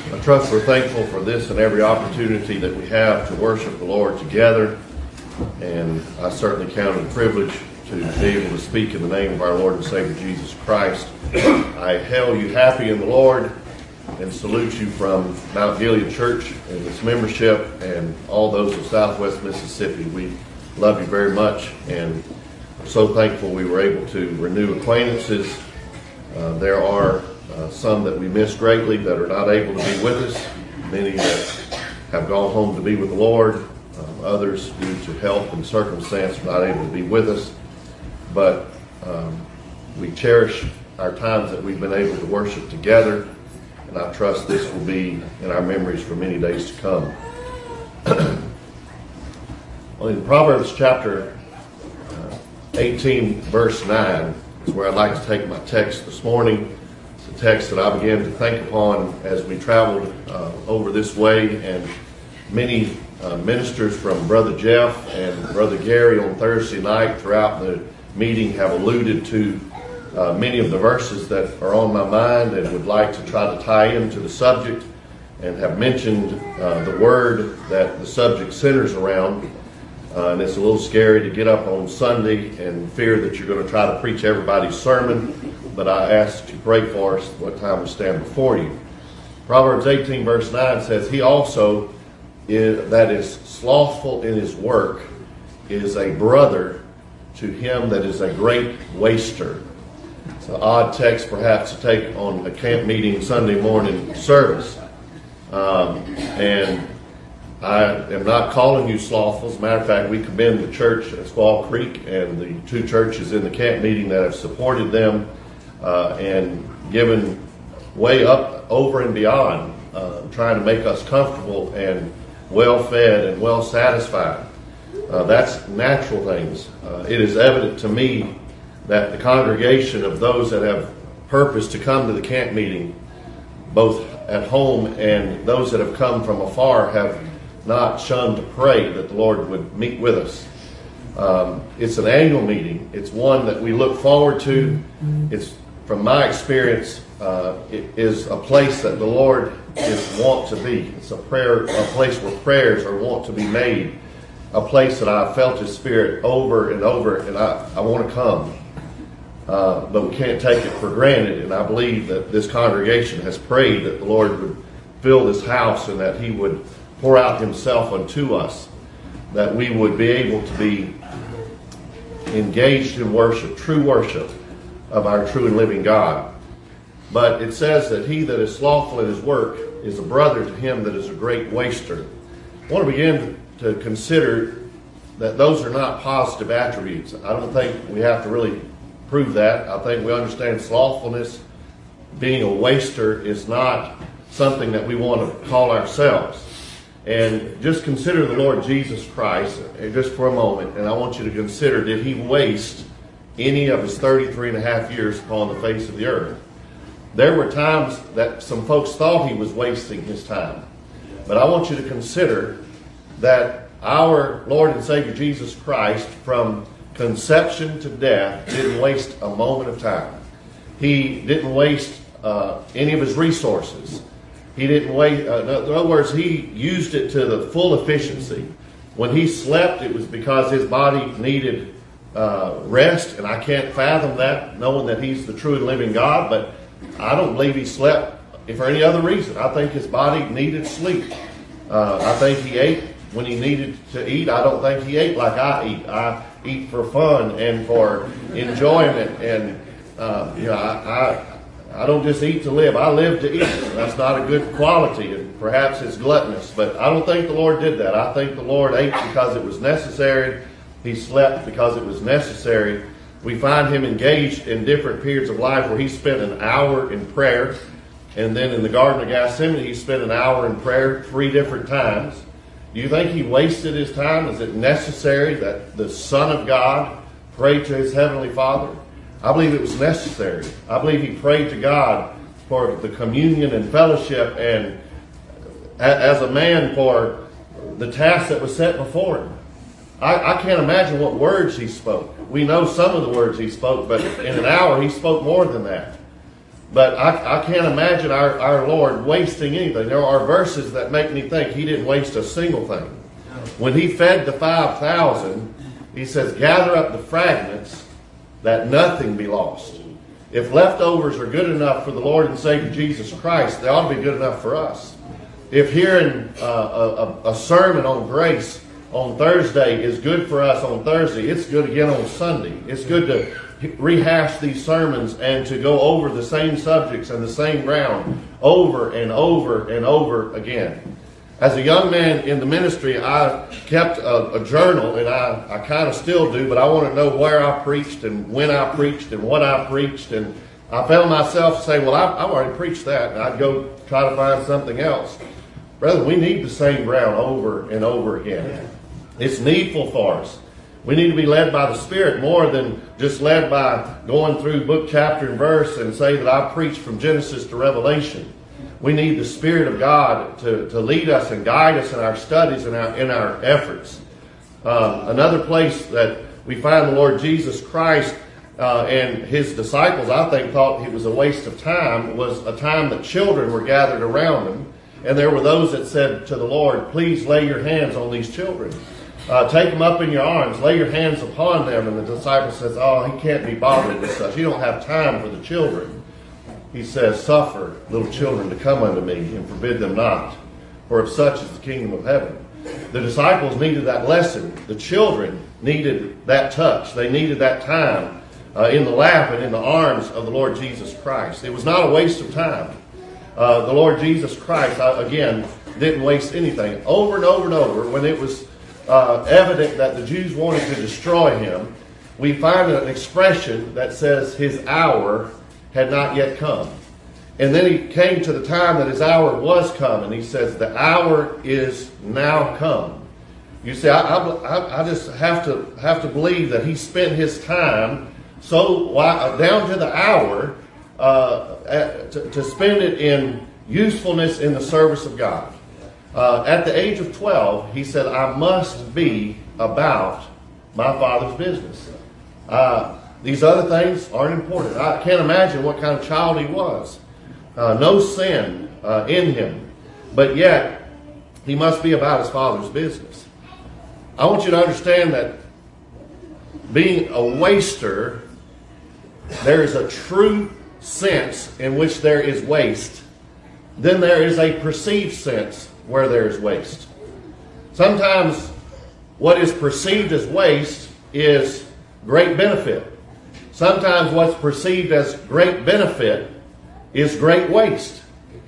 I trust we're thankful for this and every opportunity that we have to worship the Lord together. And I certainly count it a privilege to be able to speak in the name of our Lord and Savior Jesus Christ. I hail you happy in the Lord and salute you from Mount Gilead Church and its membership and all those of Southwest Mississippi. We love you very much and are so thankful we were able to renew acquaintances. There are some that we miss greatly that are not able to be with us, many that have gone home to be with the Lord, others due to health and circumstance are not able to be with us. But we cherish our times that we've been able to worship together, and I trust this will be in our memories for many days to come. Well, in Proverbs chapter 18, verse 9 is where I'd like to take my text this morning. It's a text that I began to think upon as we traveled over this way, and many ministers from Brother Jeff and Brother Gary on Thursday night throughout the meeting have alluded to many of the verses that are on my mind and would like to try to tie into the subject, and have mentioned the word that the subject centers around. And it's a little scary to get up on Sunday and fear that you're going to try to preach everybody's sermon, but I ask that you pray for us what time we stand before you. Proverbs 18 verse 9 says, "He also that is slothful in his work is a brother to him that is a great waster." It's an odd text perhaps to take on a camp meeting Sunday morning service. And I am not calling you slothful. As a matter of fact, we commend the church at Squaw Creek and the two churches in the camp meeting that have supported them and given way up, over and beyond, trying to make us comfortable and well-fed and well-satisfied. That's natural things. It is evident to me that the congregation of those that have purpose to come to the camp meeting, both at home and those that have come from afar, have not shunned to pray that the Lord would meet with us. It's an annual meeting. It's one that we look forward to. It's, from my experience, it is a place that the Lord is wont to be. It's a place where prayers are wont to be made. A place that I felt His Spirit over and over, and I want to come. But we can't take it for granted, and I believe that this congregation has prayed that the Lord would fill this house and that He would pour out Himself unto us, that we would be able to be engaged in worship, true worship of our true and living God. But it says that he that is slothful in his work is a brother to him that is a great waster. I want to begin to consider that those are not positive attributes. I don't think we have to really prove that. I think we understand slothfulness, being a waster, is not something that we want to call ourselves. And just consider the Lord Jesus Christ just for a moment, and I want you to consider, did He waste any of His 33 and a half years upon the face of the earth? There were times that some folks thought He was wasting His time. But I want you to consider that our Lord and Savior Jesus Christ, from conception to death, didn't waste a moment of time. He didn't waste any of His resources. He didn't wait. In other words, He used it to the full efficiency. When He slept, it was because His body needed rest, and I can't fathom that, knowing that He's the true and living God. But I don't believe He slept for any other reason. I think His body needed sleep. I think He ate when He needed to eat. I don't think He ate like I eat. I eat for fun and for enjoyment, and I don't just eat to live. I live to eat. That's not a good quality, and perhaps it's gluttonous. But I don't think the Lord did that. I think the Lord ate because it was necessary. He slept because it was necessary. We find Him engaged in different periods of life where He spent an hour in prayer. And then in the Garden of Gethsemane, He spent an hour in prayer 3 different times. Do you think He wasted His time? Is it necessary that the Son of God pray to His Heavenly Father? I believe it was necessary. I believe He prayed to God for the communion and fellowship, and as a man for the task that was set before Him. I can't imagine what words He spoke. We know some of the words He spoke, but in an hour He spoke more than that. But I can't imagine our Lord wasting anything. There are verses that make me think he didn't waste a single thing. When he fed the 5,000, he says, gather up the fragments that nothing be lost. If leftovers are good enough for the Lord and Savior Jesus Christ, they ought to be good enough for us. If hearing a sermon on grace on Thursday is good for us on Thursday, it's good again on Sunday. It's good to rehash these sermons and to go over the same subjects and the same ground over and over and over again. As a young man in the ministry, I kept a journal, and I kind of still do, but I want to know where I preached and when I preached and what I preached. And I found myself saying, well, I've already preached that, and I'd go try to find something else. Brother, we need the same ground over and over again. It's needful for us. We need to be led by the Spirit more than just led by going through book, chapter, and verse and say that I preached from Genesis to Revelation. We need the Spirit of God to lead us and guide us in our studies and in our efforts. Another place that we find the Lord Jesus Christ and his disciples, I think, thought it was a waste of time, was a time that children were gathered around him. And there were those that said to the Lord, please lay your hands on these children. Take them up in your arms, lay your hands upon them. And the disciple says, oh, he can't be bothered with such. You don't have time for the children. He says, suffer little children to come unto me and forbid them not, for of such is the kingdom of heaven. The disciples needed that lesson. The children needed that touch. They needed that time in the lap and in the arms of the Lord Jesus Christ. It was not a waste of time. The Lord Jesus Christ, again, didn't waste anything. Over and over and over, when it was evident that the Jews wanted to destroy him, we find an expression that says his hour had not yet come. And then he came to the time that his hour was come, and he says, the hour is now come. You see, I just have to believe that he spent his time so down to the hour to spend it in usefulness in the service of God. At the age of 12, he said, I must be about my Father's business. These other things aren't important. I can't imagine what kind of child he was. No sin in him. But yet, he must be about his Father's business. I want you to understand that being a waster, there is a true sense in which there is waste. Then there is a perceived sense where there is waste. Sometimes what is perceived as waste is great benefit. Sometimes what's perceived as great benefit is great waste.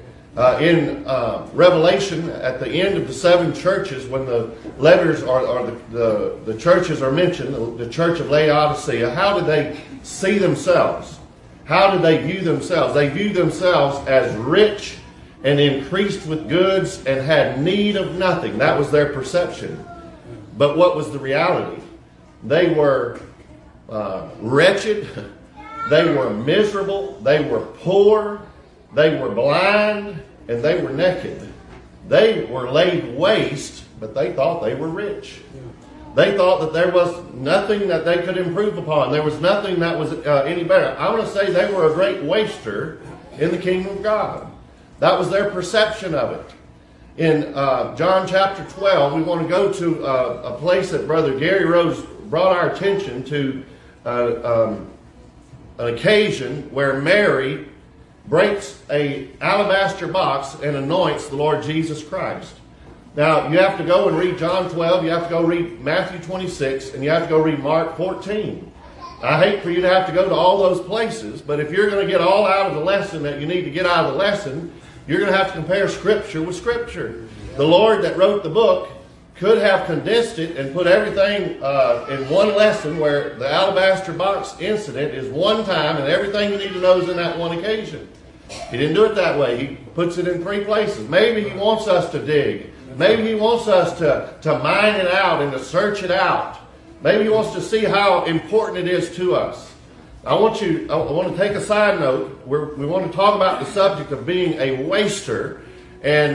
In Revelation, at the end of the 7 churches, when the letters or the churches are mentioned, the church of Laodicea, how did they see themselves? How did they view themselves? They viewed themselves as rich and increased with goods and had need of nothing. That was their perception. But what was the reality? They were wretched, they were miserable, they were poor, they were blind, and they were naked. They were laid waste, but they thought they were rich. They thought that there was nothing that they could improve upon. There was nothing that was any better. I want to say they were a great waster in the kingdom of God. That was their perception of it. In John chapter 12, we want to go to a place that Brother Gary Rose brought our attention to, an occasion where Mary breaks an alabaster box and anoints the Lord Jesus Christ. Now, you have to go and read John 12, you have to go read Matthew 26, and you have to go read Mark 14. I hate for you to have to go to all those places, but if you're going to get all out of the lesson that you need to get out of the lesson, you're going to have to compare Scripture with Scripture. The Lord that wrote the book could have condensed it and put everything in one lesson, where the alabaster box incident is one time and everything you need to know is in that one occasion. He didn't do it that way. He puts it in 3 places. Maybe he wants us to dig. Maybe he wants us to mine it out and to search it out. Maybe he wants to see how important it is to us. I want to take a side note. We want to talk about the subject of being a waster. And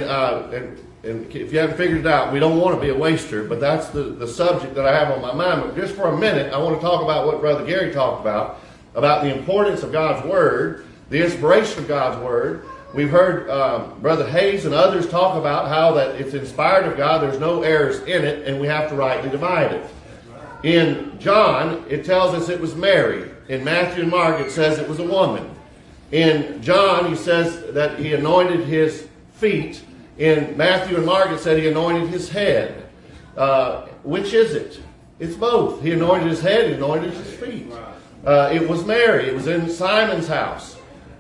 if you haven't figured it out, we don't want to be a waster, but that's the subject that I have on my mind. But just for a minute, I want to talk about what Brother Gary talked about the importance of God's Word, the inspiration of God's Word. We've heard Brother Hayes and others talk about how that it's inspired of God, there's no errors in it, and we have to rightly divide it. In John, it tells us it was Mary. In Matthew and Mark, it says it was a woman. In John, he says that he anointed his feet. In Matthew and Mark, it said he anointed his head. Which is it? It's both. He anointed his head, he anointed his feet. It was Mary. It was in Simon's house.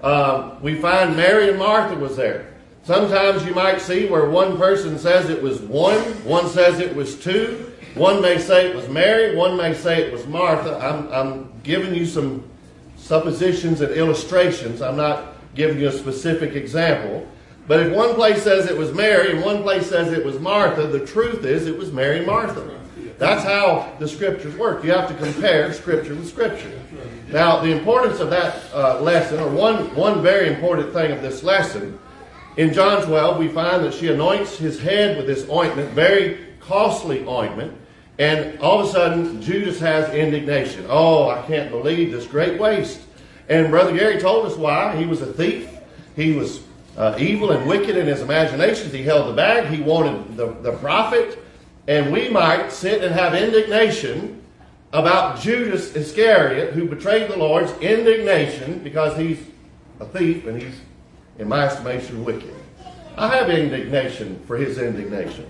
We find Mary and Martha was there. Sometimes you might see where one person says it was one says it was two, one may say it was Mary, one may say it was Martha. I'm giving you some suppositions and illustrations. I'm not giving you a specific example. But if one place says it was Mary and one place says it was Martha, the truth is it was Mary and Martha. That's how the Scriptures work. You have to compare Scripture with Scripture. Now, the importance of that lesson, or one very important thing of this lesson, in John 12, we find that she anoints his head with this ointment, very costly ointment, and all of a sudden, Judas has indignation. Oh, I can't believe this great waste. And Brother Gary told us why. He was a thief. He was evil and wicked in his imaginations. He held the bag. He wanted the profit. And we might sit and have indignation about Judas Iscariot, who betrayed the Lord's indignation because he's a thief and he's, in my estimation, wicked. I have indignation for his indignation.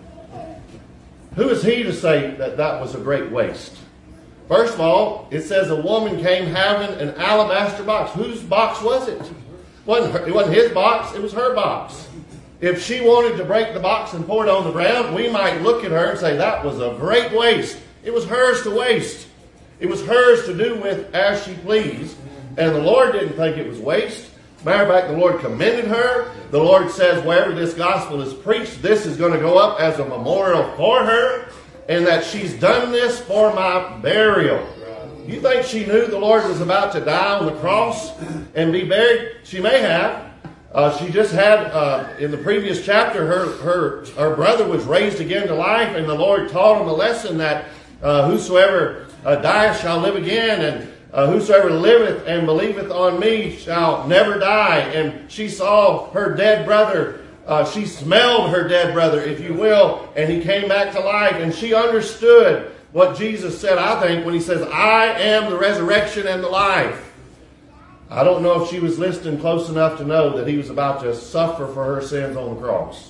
Who is he to say that that was a great waste? First of all, it says a woman came having an alabaster box. Whose box was it? It wasn't his box, it was her box. If she wanted to break the box and pour it on the ground, we might look at her and say that was a great waste. It was hers to waste. It was hers to do with as she pleased. And the Lord didn't think it was waste. Matter of fact, the Lord commended her. The Lord says wherever this gospel is preached, this is going to go up as a memorial for her. And that she's done this for my burial. You think she knew the Lord was about to die on the cross and be buried? She may have. She just had, in the previous chapter, her brother was raised again to life, and the Lord taught him a lesson that whosoever dieth shall live again, and whosoever liveth and believeth on me shall never die. And she saw her dead brother. She smelled her dead brother, if you will, and he came back to life. And she understood what Jesus said, I think, when he says, I am the resurrection and the life. I don't know if she was listening close enough to know that he was about to suffer for her sins on the cross.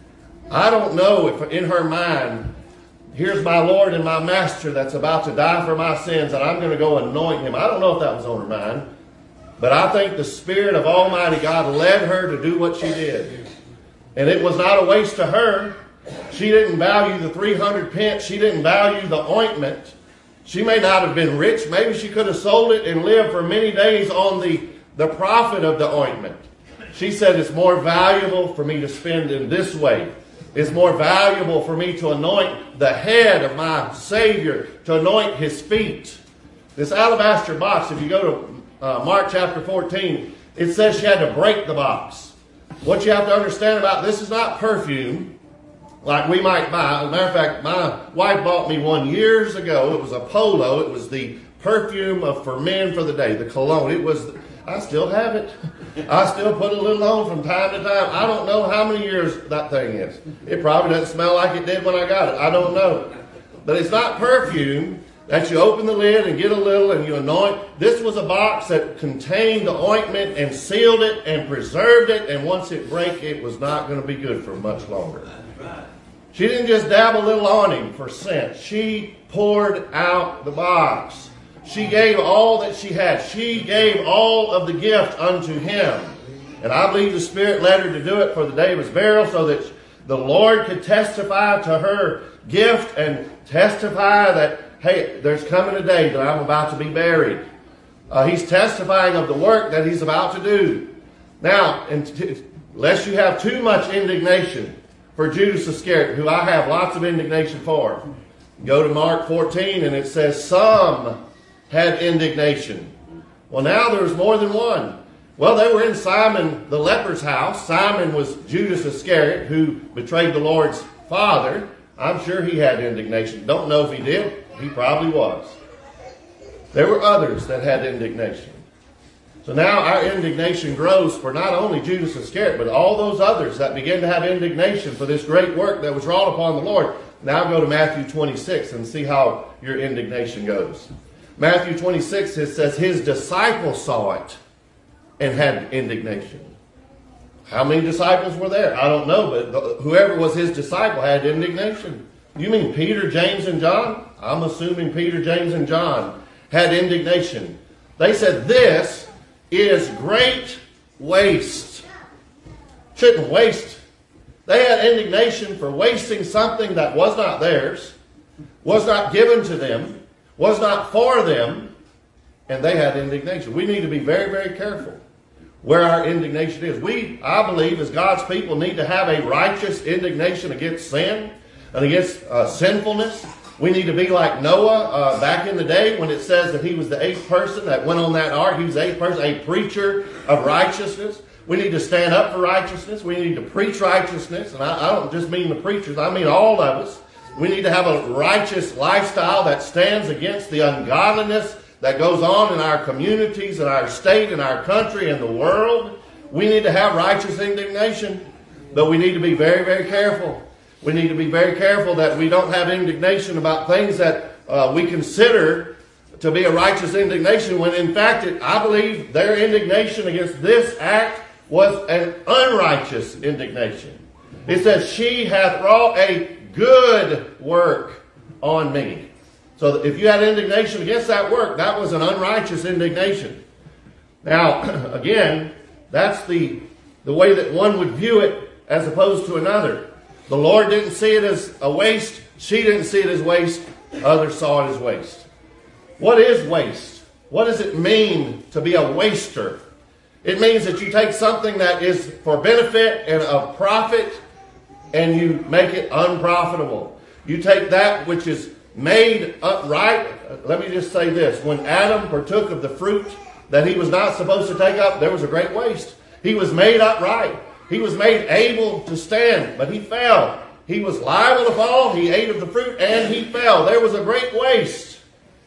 I don't know if in her mind, here's my Lord and my Master that's about to die for my sins, and I'm going to go anoint him. I don't know if that was on her mind. But I think the Spirit of Almighty God led her to do what she did. And it was not a waste to her. She didn't value the 300 pence. She didn't value the ointment. She may not have been rich. Maybe she could have sold it and lived for many days on the profit of the ointment. She said, it's more valuable for me to spend in this way. It's more valuable for me to anoint the head of my Savior, to anoint his feet. This alabaster box, if you go to Mark chapter 14, it says she had to break the box. What you have to understand about this is not perfume like we might buy. As a matter of fact, my wife bought me one years ago. It was a Polo. It was the perfume for men for the day, the cologne. I still have it. I still put a little on from time to time. I don't know how many years that thing is. It probably doesn't smell like it did when I got it. I don't know. But it's not perfume that you open the lid and get a little and you anoint. This was a box that contained the ointment and sealed it and preserved it. And once it break, it was not going to be good for much longer. She didn't just dab a little on him for scent. She poured out the box. She gave all that she had. She gave all of the gift unto him. And I believe the Spirit led her to do it for the day of his burial so that the Lord could testify to her gift and testify that, hey, there's coming a day that I'm about to be buried. He's testifying of the work that he's about to do. Now, lest you have too much indignation for Judas Iscariot, who I have lots of indignation for, go to Mark 14 and it says some had indignation. Well, now there's more than one. Well, they were in Simon the leper's house. Simon was Judas Iscariot, who betrayed the Lord's father. I'm sure he had indignation. Don't know if he did. He probably was. There were others that had indignation. So now our indignation grows for not only Judas Iscariot, but all those others that begin to have indignation for this great work that was wrought upon the Lord. Now go to Matthew 26 and see how your indignation goes. Matthew 26, it says, his disciples saw it and had indignation. How many disciples were there? I don't know, but whoever was his disciple had indignation. You mean Peter, James, and John? I'm assuming Peter, James, and John had indignation. They said, this is great waste. Shouldn't waste. They had indignation for wasting something that was not theirs, was not given to them, was not for them, and they had indignation. We need to be very, very careful where our indignation is. We, I believe, as God's people, need to have a righteous indignation against sin and against sinfulness. We need to be like Noah back in the day when it says that he was the eighth person that went on that ark. He was the eighth person, a preacher of righteousness. We need to stand up for righteousness. We need to preach righteousness. And I don't just mean the preachers. I mean all of us. We need to have a righteous lifestyle that stands against the ungodliness that goes on in our communities, in our state, in our country, in the world. We need to have righteous indignation, but we need to be very, very careful. We need to be very careful that we don't have indignation about things that we consider to be a righteous indignation, when in fact, I believe their indignation against this act was an unrighteous indignation. It says, she hath wrought a good work on me. So if you had indignation against that work, that was an unrighteous indignation. Now, again, that's the way that one would view it as opposed to another. The Lord didn't see it as a waste. She didn't see it as waste. Others saw it as waste. What is waste? What does it mean to be a waster? It means that you take something that is for benefit and of profit and you make it unprofitable. You take that which is made upright. Let me just say this. When Adam partook of the fruit that he was not supposed to take up, there was a great waste. He was made upright. He was made able to stand, but he fell. He was liable to fall. He ate of the fruit and he fell. There was a great waste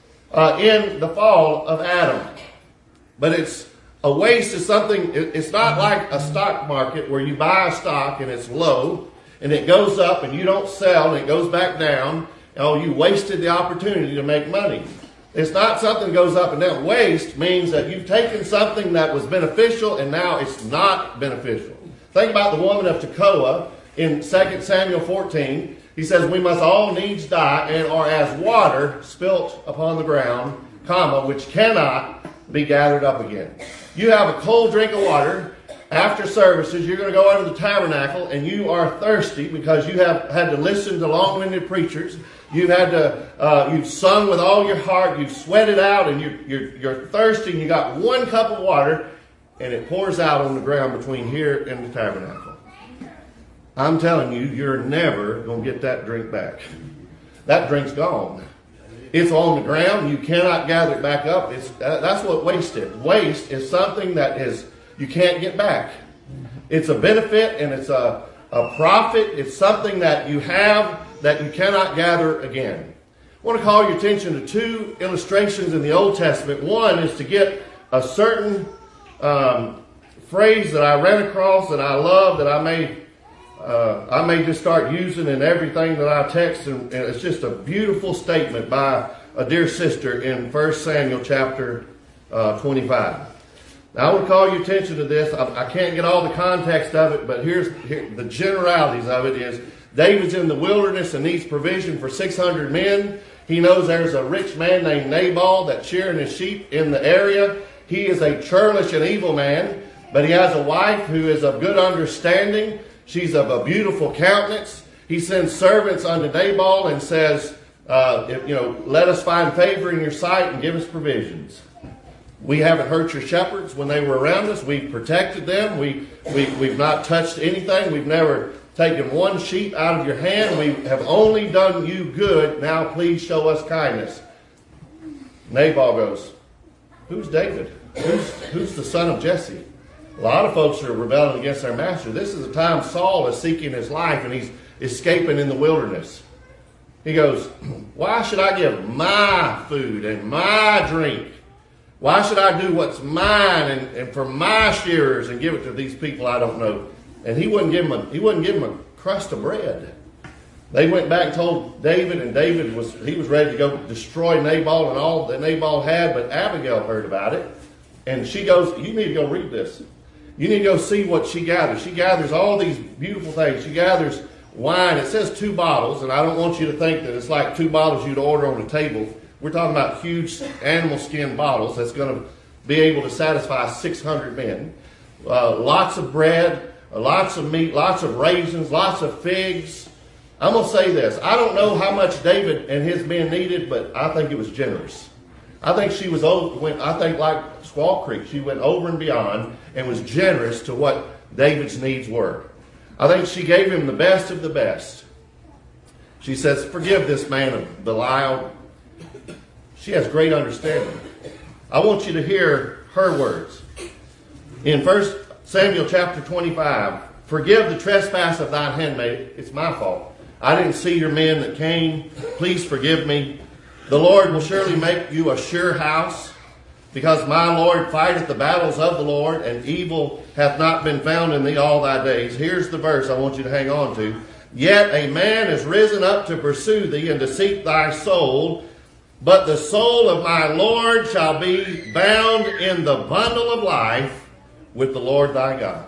in the fall of Adam. But a waste is something, it's not like a stock market where you buy a stock and it's low and it goes up and you don't sell and it goes back down. Oh, you wasted the opportunity to make money. It's not something that goes up and down. Waste means that you've taken something that was beneficial and now it's not beneficial. Think about the woman of Tekoa in 2 Samuel 14. He says, we must all needs die and are as water spilt upon the ground, which cannot be gathered up again. You have a cold drink of water. After services, you're going to go into the tabernacle and you are thirsty because you have had to listen to long-winded preachers. You've had to, you've sung with all your heart. You've sweated out and you're thirsty and you got one cup of water and it pours out on the ground between here and the tabernacle. I'm telling you, you're never going to get that drink back. That drink's gone. It's on the ground. You cannot gather it back up. That's what waste is. Waste is something that you can't get back. It's a benefit and it's a profit. It's something that you have that you cannot gather again. I want to call your attention to two illustrations in the Old Testament. One is to get a certain phrase that I ran across that I love, that I may just start using in everything that I text, and it's just a beautiful statement by a dear sister in 1 Samuel chapter 25. Now I want to call your attention to this. I can't get all the context of it, but here the generalities of it is David's in the wilderness and needs provision for 600 men. He knows there's a rich man named Nabal that's shearing his sheep in the area. He is a churlish and evil man, but he has a wife who is of good understanding. She's of a beautiful countenance. He sends servants unto Nabal and says, let us find favor in your sight and give us provisions. We haven't hurt your shepherds when they were around us. We've protected them. We've not touched anything. We've never taken one sheep out of your hand. We have only done you good. Now please show us kindness. Nabal goes, who's David? Who's the son of Jesse? A lot of folks are rebelling against their master. This is the time Saul is seeking his life and he's escaping in the wilderness. He goes, why should I give my food and my drink Why should I do what's mine and for my shearers and give it to these people I don't know? And he wouldn't give them a crust of bread. They went back and told David, and David was ready to go destroy Nabal and all that Nabal had, but Abigail heard about it. And she goes, you need to go read this. You need to go see what she gathers. She gathers all these beautiful things. She gathers wine. It says 2 bottles, and I don't want you to think that it's like 2 bottles you'd order on the table. We're talking about huge animal skin bottles that's going to be able to satisfy 600 men. Lots of bread, lots of meat, lots of raisins, lots of figs. I'm going to say this. I don't know how much David and his men needed, but I think it was generous. I think she was like Squaw Creek, she went over and beyond and was generous to what David's needs were. I think she gave him the best of the best. She says, forgive this man of Belial. She has great understanding. I want you to hear her words. In 1 Samuel chapter 25, forgive the trespass of thine handmaid. It's my fault. I didn't see your men that came. Please forgive me. The Lord will surely make you a sure house, because my Lord fighteth the battles of the Lord, and evil hath not been found in thee all thy days. Here's the verse I want you to hang on to. Yet a man is risen up to pursue thee and to seek thy soul, but the soul of my Lord shall be bound in the bundle of life with the Lord thy God.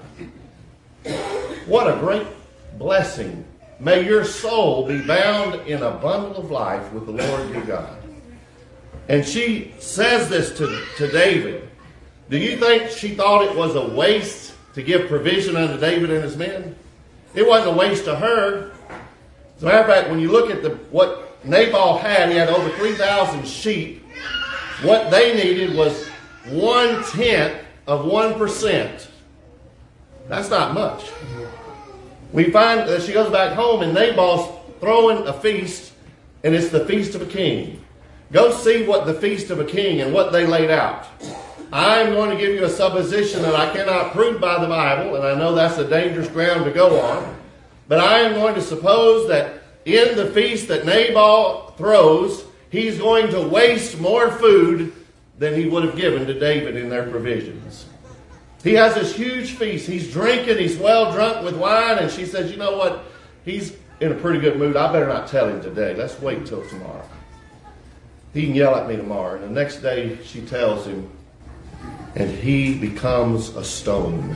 What a great blessing. May your soul be bound in a bundle of life with the Lord your God. And she says this to David. Do you think she thought it was a waste to give provision unto David and his men? It wasn't a waste to her. As a matter of fact, when you look at what Nabal had, he had over 3,000 sheep. What they needed was 1/10 of 1%. That's not much. We find that she goes back home and Nabal's throwing a feast, and it's the feast of a king. Go see what the feast of a king and what they laid out. I'm going to give you a supposition that I cannot prove by the Bible, and I know that's a dangerous ground to go on, but I am going to suppose that in the feast that Nabal throws, he's going to waste more food than he would have given to David in their provisions. He has this huge feast. He's drinking. He's well drunk with wine. And she says, you know what? He's in a pretty good mood. I better not tell him today. Let's wait till tomorrow. He can yell at me tomorrow. And the next day she tells him, and he becomes a stone.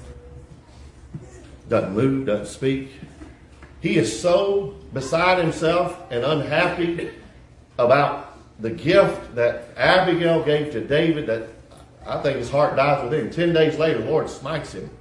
Doesn't move, doesn't speak. He is so beside himself and unhappy about the gift that Abigail gave to David that I think his heart dies within. 10 days later, the Lord smites him.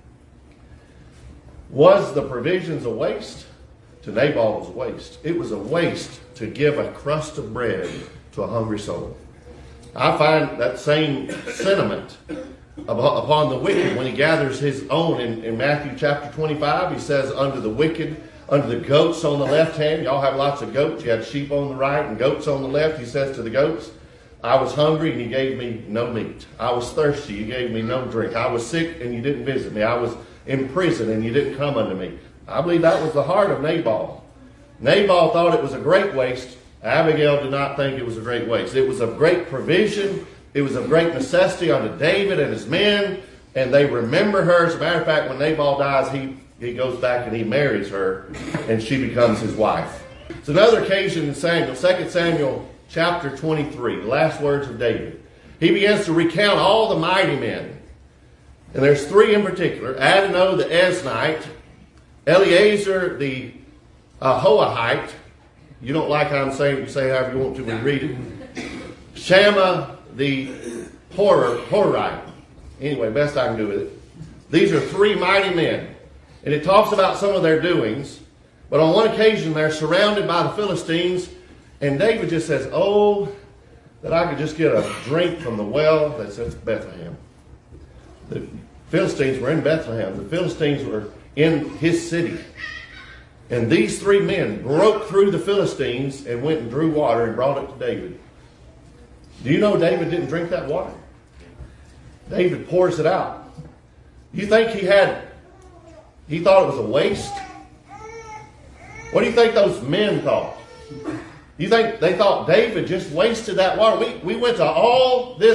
Was the provisions a waste? To Nabal, it was a waste. It was a waste to give a crust of bread to a hungry soul. I find that same sentiment upon the wicked when he gathers his own in Matthew chapter 25. He says, under the wicked, under the goats on the left hand. Y'all have lots of goats. You have sheep on the right and goats on the left. He says to the goats, I was hungry and you gave me no meat. I was thirsty, you gave me no drink. I was sick and you didn't visit me. I was in prison and you didn't come unto me. I believe that was the heart of Nabal. Nabal thought it was a great waste. Abigail did not think it was a great waste. It was of great provision. It was of great necessity unto David and his men. And they remember her. As a matter of fact, when Nabal dies, he goes back and he marries her. And she becomes his wife. It's another occasion in Samuel, 2 Samuel chapter 23, the last words of David. He begins to recount all the mighty men. And there's 3 in particular. Adonai the Eznite, Eleazar the Hoahite. You don't like how I'm saying it, you say however you want to when you read it. Shammah the Horite. Anyway, best I can do with it. These are 3 mighty men. And it talks about some of their doings. But on one occasion, they're surrounded by the Philistines. And David just says, oh, that I could just get a drink from the well that's at Bethlehem. The Philistines were in Bethlehem. The Philistines were in his city. And these 3 men broke through the Philistines and went and drew water and brought it to David. Do you know David didn't drink that water? David pours it out. You think he thought it was a waste? What do you think those men thought? You think they thought David just wasted that water? We went to all this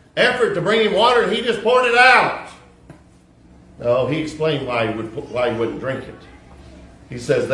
effort to bring him water, and he just poured it out. No, he explained why he wouldn't drink it. He says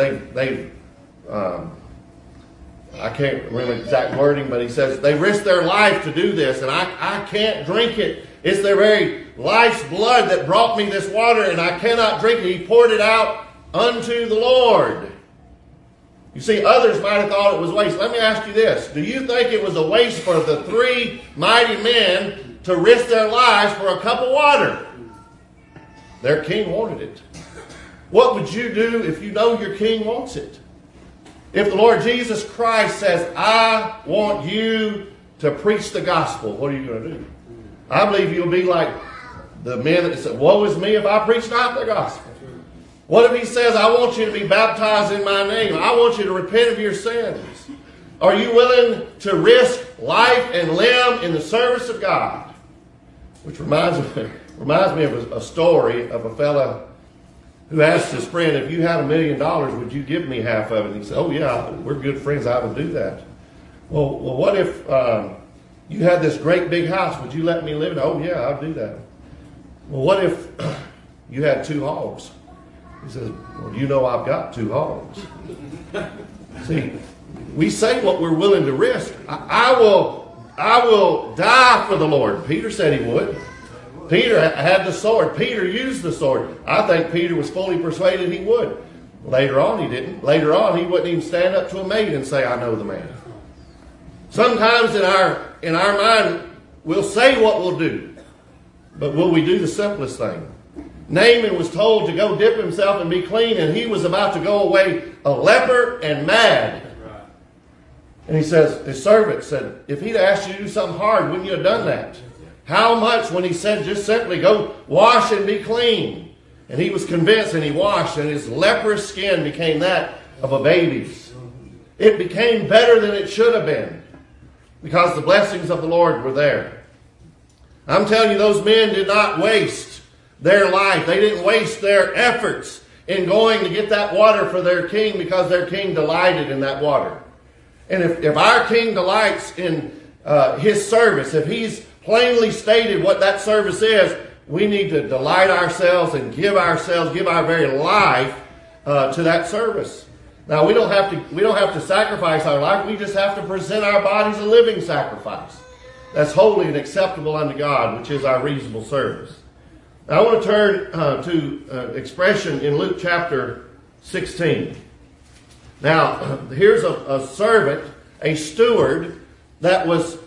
I can't remember the exact wording, but he says they risked their life to do this, and I can't drink it. It's their very life's blood that brought me this water, and I cannot drink it. He poured it out unto the Lord. You see, others might have thought it was waste. Let me ask you this. Do you think it was a waste for the three mighty men to risk their lives for a cup of water? Their king wanted it. What would you do if you know your king wants it? If the Lord Jesus Christ says, I want you to preach the gospel, what are you going to do? I believe you'll be like the men that said, woe is me if I preach not the gospel. What if he says, I want you to be baptized in my name? I want you to repent of your sins. Are you willing to risk life and limb in the service of God? Which reminds me of a story of a fella who asked his friend, if you had $1 million, would you give me half of it? And he said, oh yeah, we're good friends, I would do that. Well, what if you had this great big house, would you let me live in it? Oh yeah, I'd do that. Well, what if you had 2 hogs? He says, well, you know I've got 2 hogs. See, we say what we're willing to risk. I will die for the Lord. Peter said he would. Peter had the sword. Peter used the sword. I think Peter was fully persuaded he would. Later on, he didn't. Later on, he wouldn't even stand up to a maid and say, I know the man. Sometimes in our mind, we'll say what we'll do. But will we do the simplest thing? Naaman was told to go dip himself and be clean, and he was about to go away a leper and mad. And he says, his servant said, if he'd asked you to do something hard, wouldn't you have done that? How much when he said just simply, go wash and be clean. And he was convinced, and he washed, and his leprous skin became that of a baby's. It became better than it should have been, because the blessings of the Lord were there. I'm telling you, those men did not waste their life. They didn't waste their efforts in going to get that water for their king, because their king delighted in that water. And if our king delights in his service, if he's plainly stated what that service is, we need to delight ourselves and give our very life to that service. Now, we don't have to sacrifice our life. We just have to present our bodies a living sacrifice that's holy and acceptable unto God, which is our reasonable service. Now, I want to turn to expression in Luke chapter 16. Now, here's a servant, a steward, that was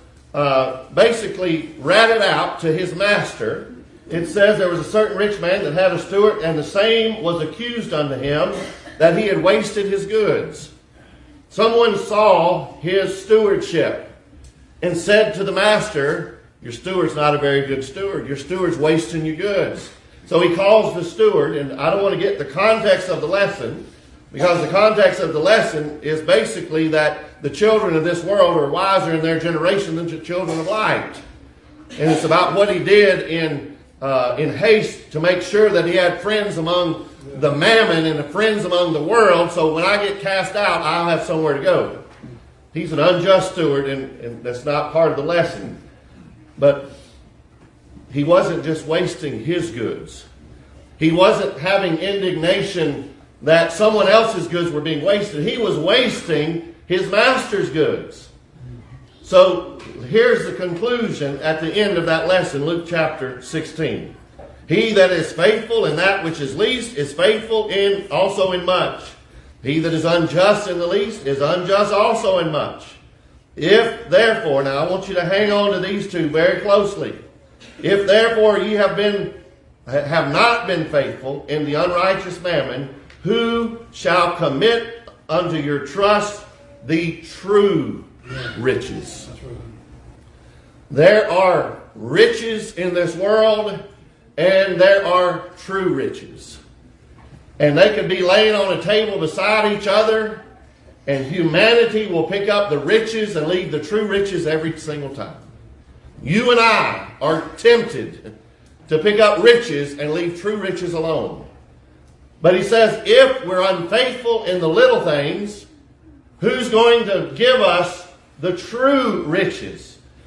basically ratted out to his master. It says there was a certain rich man that had a steward, and the same was accused unto him that he had wasted his goods. Someone saw his stewardship and said to the master, your steward's not a very good steward. Your steward's wasting your goods. So he calls the steward, and I don't want to get the context of the lesson, because the context of the lesson is basically that the children of this world are wiser in their generation than the children of light. And it's about what he did in haste to make sure that he had friends among the mammon and the friends among the world, so when I get cast out, I'll have somewhere to go. He's an unjust steward, and that's not part of the lesson. But he wasn't just wasting his goods. He wasn't having indignation that someone else's goods were being wasted. He was wasting his master's goods. So here's the conclusion at the end of that lesson, Luke chapter 16. He that is faithful in that which is least is faithful also in much. He that is unjust in the least is unjust also in much. If therefore, now I want you to hang on to these two very closely. If therefore ye have not been faithful in the unrighteous mammon, who shall commit unto your trust the true riches? There are riches in this world, and there are true riches. And they could be laying on a table beside each other, and humanity will pick up the riches and leave the true riches every single time. You and I are tempted to pick up riches and leave true riches alone. But he says, if we're unfaithful in the little things, who's going to give us the true riches?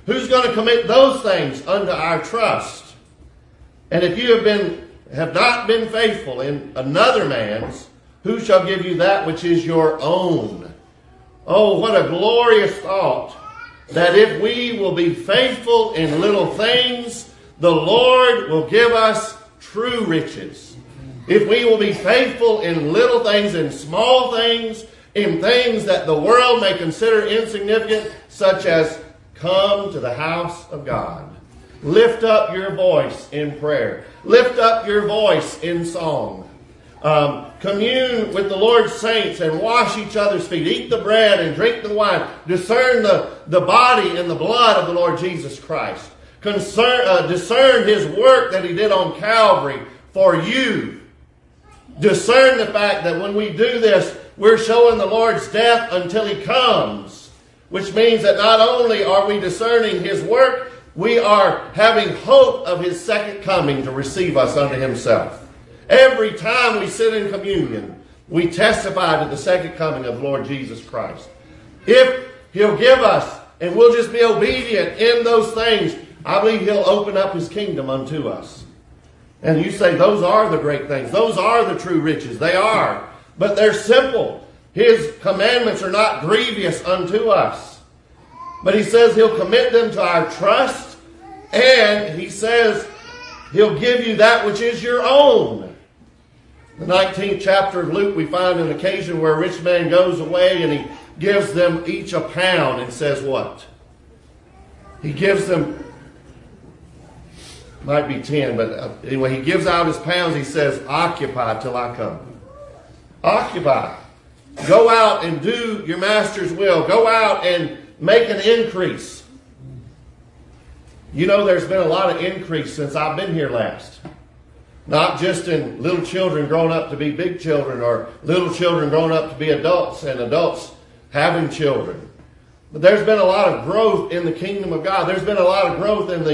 Who's going to commit those things unto our trust? And if you have not been faithful in another man's, who shall give you that which is your own? Oh, what a glorious thought, that if we will be faithful in little things, the Lord will give us true riches. If we will be faithful in little things, in small things, in things that the world may consider insignificant, such as come to the house of God. Lift up your voice in prayer. Lift up your voice in song. Commune with the Lord's saints and wash each other's feet. Eat the bread and drink the wine. Discern the body and the blood of the Lord Jesus Christ. Discern His work that He did on Calvary for you. Discern the fact that when we do this, we're showing the Lord's death until He comes. Which means that not only are we discerning His work, we are having hope of His second coming to receive us unto Himself. Every time we sit in communion, we testify to the second coming of the Lord Jesus Christ. If He'll give us, and we'll just be obedient in those things, I believe He'll open up His kingdom unto us. And you say, those are the great things. Those are the true riches. They are. But they're simple. His commandments are not grievous unto us. But He says He'll commit them to our trust. And He says He'll give you that which is your own. The 19th chapter of Luke, we find an occasion where a rich man goes away and he gives them each a pound and says what? He gives them, might be 10, but anyway, he gives out his pounds. He says, occupy till I come. Occupy. Go out and do your master's will. Go out and make an increase. You know, there's been a lot of increase since I've been here last. Not just in little children growing up to be big children, or little children growing up to be adults, and adults having children. But there's been a lot of growth in the kingdom of God. There's been a lot of growth in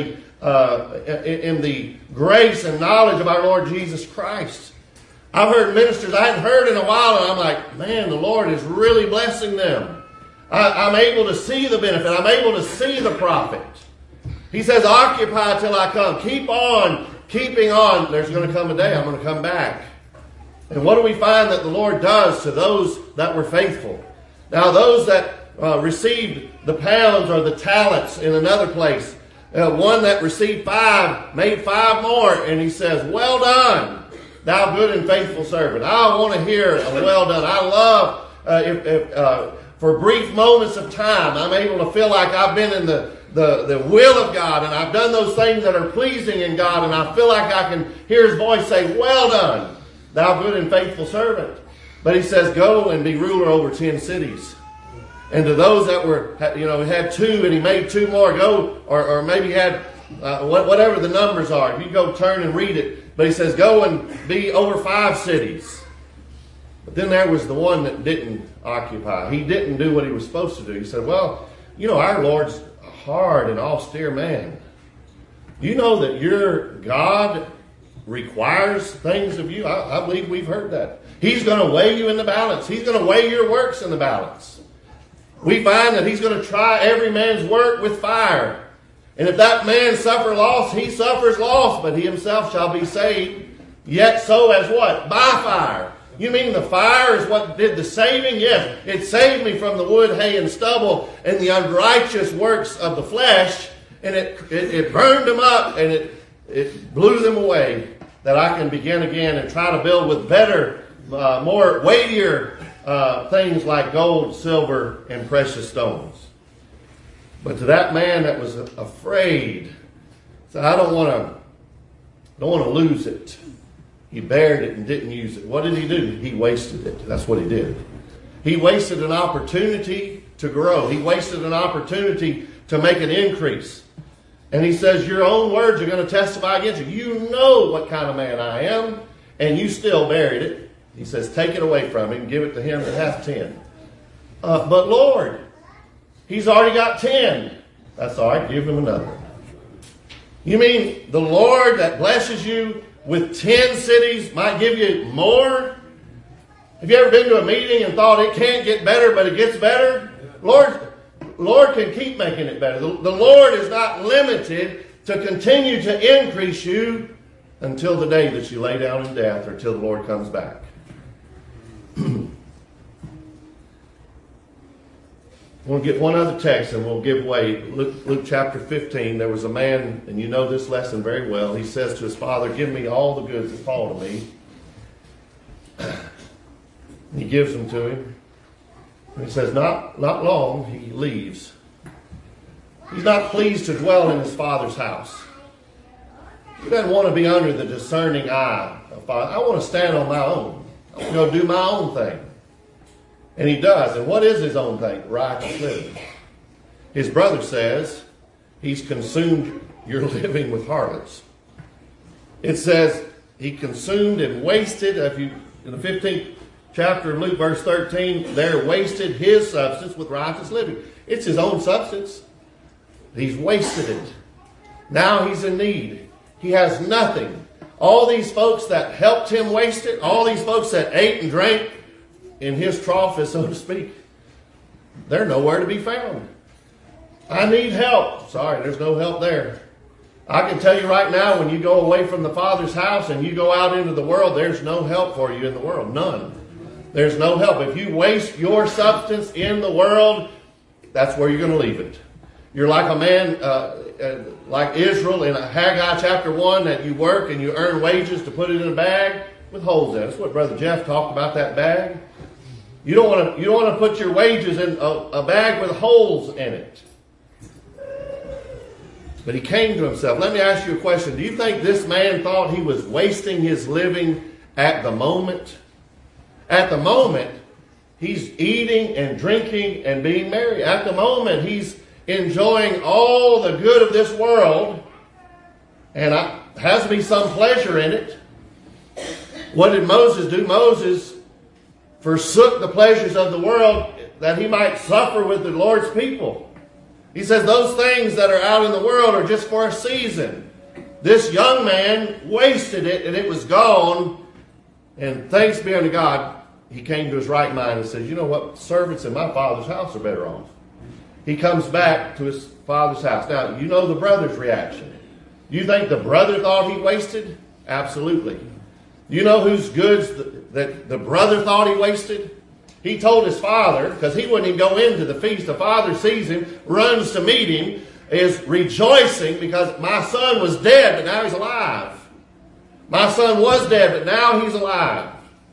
the grace and knowledge of our Lord Jesus Christ. I've heard ministers I hadn't heard in a while, and I'm like, man, the Lord is really blessing them. I'm able to see the benefit. I'm able to see the profit. He says, occupy till I come. Keep on keeping on. There's going to come a day I'm going to come back. And what do we find that the Lord does to those that were faithful? Now, those that received the pounds or the talents in another place, one that received 5 made 5 more, and He says, well done, thou good and faithful servant. I want to hear a well done. I love for brief moments of time, I'm able to feel like I've been in the will of God, and I've done those things that are pleasing in God, and I feel like I can hear His voice say, well done, thou good and faithful servant. But He says, go and be ruler over 10 cities. And to those that were, had 2 and He made 2 more, go, or maybe had whatever the numbers are. You go turn and read it. But He says, go and be over 5 cities. But then there was the one that didn't occupy. He didn't do what he was supposed to do. He said, well, our Lord's a hard and austere man. You know that your God requires things of you? I believe we've heard that. He's going to weigh you in the balance. He's going to weigh your works in the balance. We find that He's going to try every man's work with fire. And if that man suffer loss, he suffers loss, but he himself shall be saved. Yet so as what? By fire. You mean the fire is what did the saving? Yes, it saved me from the wood, hay, and stubble and the unrighteous works of the flesh. And it burned them up and it blew them away, that I can begin again and try to build with better, more weightier things like gold, silver, and precious stones. But to that man that was afraid, said, I don't want to lose it. He buried it and didn't use it. What did he do? He wasted it. That's what he did. He wasted an opportunity to grow. He wasted an opportunity to make an increase. And he says, your own words are going to testify against you. You know what kind of man I am, and you still buried it. He says, take it away from him, give it to him that hath 10. But Lord, he's already got 10. That's all right, give him another. You mean the Lord that blesses you with 10 cities might give you more? Have you ever been to a meeting and thought it can't get better, but it gets better? Lord, Lord can keep making it better. The Lord is not limited to continue to increase you until the day that you lay down in death or until the Lord comes back. We'll get one other text and we'll give way. Luke chapter 15, there was a man, and you know this lesson very well. He says to his father, give me all the goods that fall to me. He gives them to him. And he says, not long, he leaves. He's not pleased to dwell in his father's house. He doesn't want to be under the discerning eye of Father. I want to stand on my own. I want to go do my own thing. And he does. And what is his own thing? Righteous living. His brother says, he's consumed your living with harlots. It says, he consumed and wasted, in the 15th chapter of Luke, verse 13, there wasted his substance with righteous living. It's his own substance. He's wasted it. Now he's in need. He has nothing. All these folks that helped him waste it, all these folks that ate and drank in his trough, so to speak, they're nowhere to be found. I need help. Sorry, there's no help there. I can tell you right now, when you go away from the Father's house and you go out into the world, there's no help for you in the world. None. There's no help. If you waste your substance in the world, that's where you're going to leave it. You're like a man, like Israel in Haggai chapter 1, that you work and you earn wages to put it in a bag with holes in it. That's what Brother Jeff talked about, that bag. You don't want to put your wages in a bag with holes in it. But he came to himself. Let me ask you a question. Do you think this man thought he was wasting his living at the moment? At the moment, he's eating and drinking and being merry. At the moment, he's enjoying all the good of this world. And has to be some pleasure in it. What did Moses do? Moses forsook the pleasures of the world that he might suffer with the Lord's people. He says those things that are out in the world are just for a season. This young man wasted it and it was gone. And thanks be unto God, he came to his right mind and says, you know what? Servants in my father's house are better off. He comes back to his father's house. Now, you know the brother's reaction. You think the brother thought he wasted? Absolutely. You know whose goods that the brother thought he wasted? He told his father, because he wouldn't even go into the feast. The father sees him, runs to meet him, is rejoicing because my son was dead, but now he's alive. My son was dead, but now he's alive.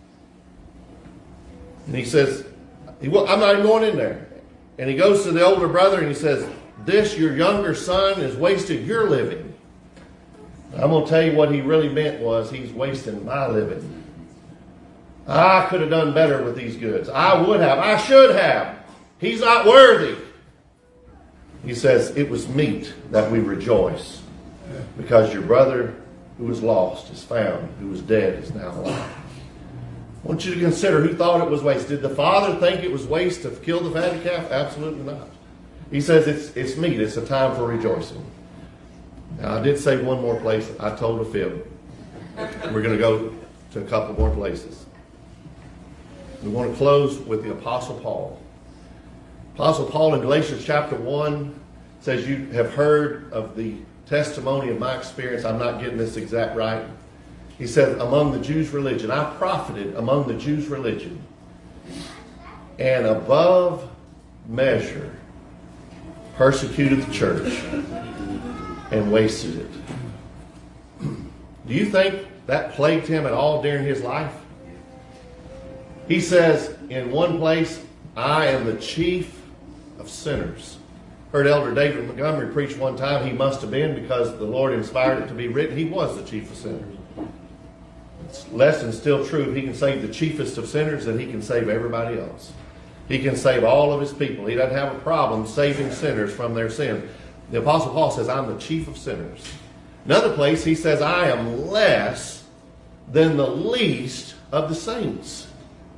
And he says, I'm not even going in there. And he goes to the older brother and he says, this, your younger son, has wasted your living. I'm going to tell you what he really meant was he's wasting my living. I could have done better with these goods. I would have. I should have. He's not worthy. He says, it was meet that we rejoice because your brother who was lost is found, who was dead is now alive. I want you to consider who thought it was waste. Did the father think it was waste to kill the fatted calf? Absolutely not. He says it's meet. It's a time for rejoicing. Now, I did say one more place. I told a fib. We're going to go to a couple more places. We want to close with the Apostle Paul. Apostle Paul in Galatians chapter 1 says, you have heard of the testimony of my experience. I'm not getting this exact right. He said, among the Jews' religion, I profited among the Jews' religion, and above measure persecuted the church and wasted it. Do you think that plagued him at all during his life? He says in one place, I am the chief of sinners. Heard Elder David Montgomery preach one time. He must have been, because the Lord inspired it to be written. He was the chief of sinners. This lesson's still true. He can save the chiefest of sinners, and he can save everybody else. He can save all of his people. He doesn't have a problem saving sinners from their sin. The Apostle Paul says, I'm the chief of sinners. Another place, he says, I am less than the least of the saints.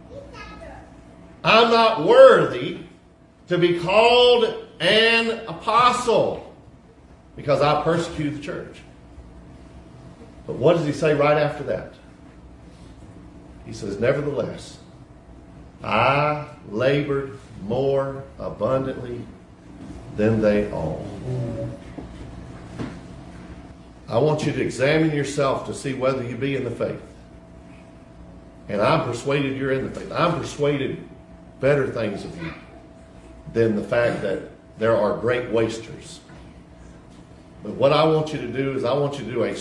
I'm not worthy to be called an apostle because I persecuted the church. But what does he say right after that? He says, nevertheless, I labored more abundantly than they all. I want you to examine yourself to see whether you be in the faith. And I'm persuaded you're in the faith. I'm persuaded better things of you than the fact that there are great wasters. But what I want you to do is I want you to do a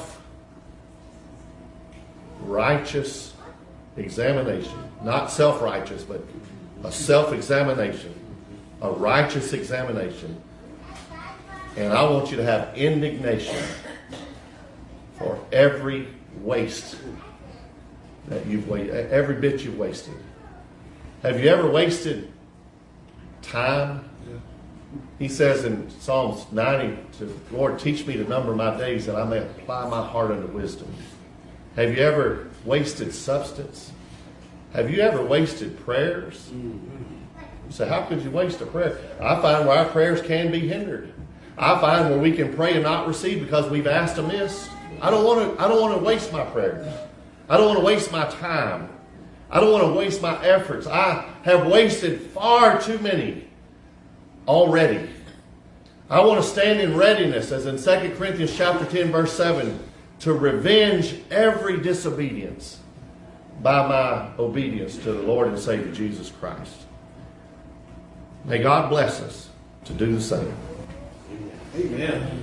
self-righteous examination. Not self-righteous, but a self-examination. A righteous examination. And I want you to have indignation for every waste that you've wasted, every bit you've wasted. Have you ever wasted time? He says in Psalms 90, Lord, teach me to number my days that I may apply my heart unto wisdom. Have you ever wasted substance? Have you ever wasted prayers? You say, how could you waste a prayer? I find where our prayers can be hindered. I find where we can pray and not receive because we've asked amiss. I don't want to waste my prayers. I don't want to waste my time. I don't want to waste my efforts. I have wasted far too many already. I want to stand in readiness, as in 2 Corinthians chapter 10, verse 7, to revenge every disobedience by my obedience to the Lord and Savior Jesus Christ. May God bless us to do the same. Amen.